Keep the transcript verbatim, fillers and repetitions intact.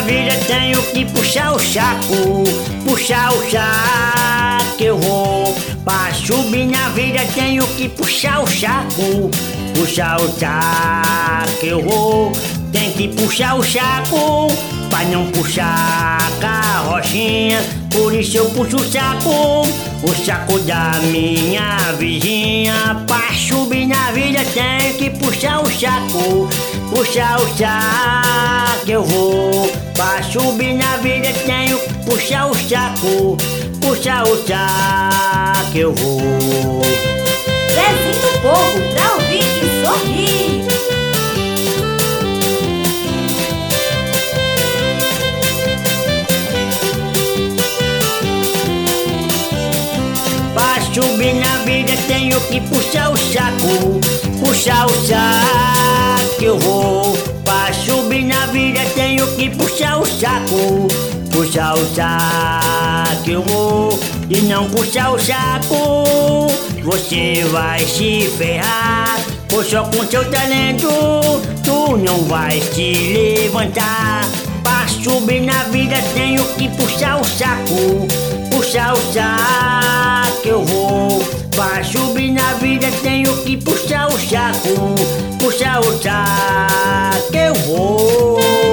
vida tenho que puxar o saco, puxar o saco eu vou. Pra subir na vida tenho que puxar o saco, puxar o saco eu vou. Tem que puxar o saco pra não puxar a carrochinha. Por isso eu puxo o saco, o saco da minha vizinha. Pra subir na vida tenho que puxar o saco, puxar o saco eu vou. Pra subir na vida tenho que puxar o saco, puxar o saco eu vou. Zezinho do Povo, pra ouvir e sorrir. Pra subir na vida tenho que puxar o saco, puxar o saco eu vou. Pra subir na vida tenho que puxar o saco, puxar o saco eu vou. E não puxar o saco, você vai se ferrar. Pois só com seu talento tu não vai se levantar. Pra subir na vida tenho que puxar o saco, puxar o saco eu vou. Pra subir na vida tenho que puxar o saco, puxar o saco eu vou.